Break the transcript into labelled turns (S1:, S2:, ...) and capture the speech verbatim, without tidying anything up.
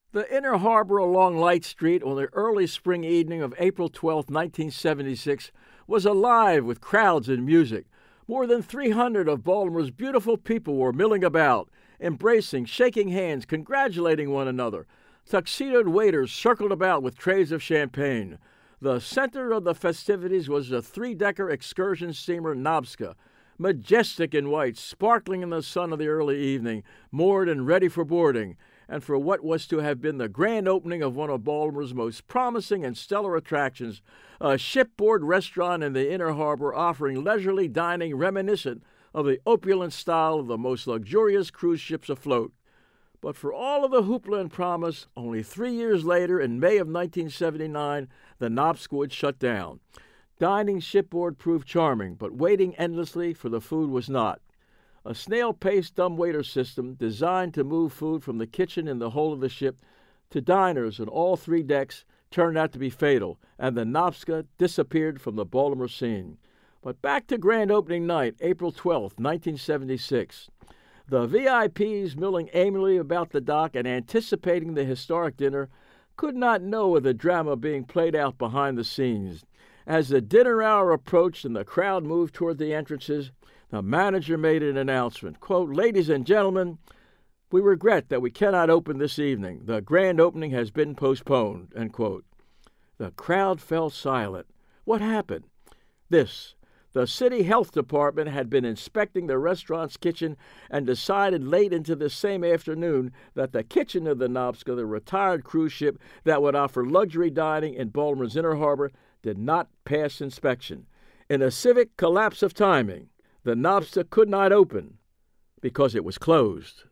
S1: The inner harbor along Light Street on the early spring evening of April twelfth, nineteen seventy-six, was alive with crowds and music. More than three hundred of Baltimore's beautiful people were milling about, embracing, shaking hands, congratulating one another. Tuxedoed waiters circled about with trays of champagne. The center of the festivities was the three-decker excursion steamer Nobska, majestic in white, sparkling in the sun of the early evening, moored and ready for boarding, and for what was to have been the grand opening of one of Baltimore's most promising and stellar attractions, a shipboard restaurant in the inner harbor offering leisurely dining reminiscent of the opulent style of the most luxurious cruise ships afloat. But for all of the hoopla and promise, only three years later, in May of nineteen seventy-nine, the Nobska would shut down. Dining shipboard proved charming, but waiting endlessly for the food was not. A snail-paced dumbwaiter system designed to move food from the kitchen in the hold of the ship to diners on all three decks turned out to be fatal, and the Nobska disappeared from the Baltimore scene. But back to grand opening night, April twelfth, nineteen seventy-six. The V I Ps milling aimlessly about the dock and anticipating the historic dinner could not know of the drama being played out behind the scenes. As the dinner hour approached and the crowd moved toward the entrances, the manager made an announcement, quote, "Ladies and gentlemen, we regret that we cannot open this evening. The grand opening has been postponed," end quote. The crowd fell silent. What happened? This. The city health department had been inspecting the restaurant's kitchen and decided late into the same afternoon that the kitchen of the Nobska, the retired cruise ship that would offer luxury dining in Baltimore's inner harbor, did not pass inspection. In a civic collapse of timing, the Nobska could not open because it was closed.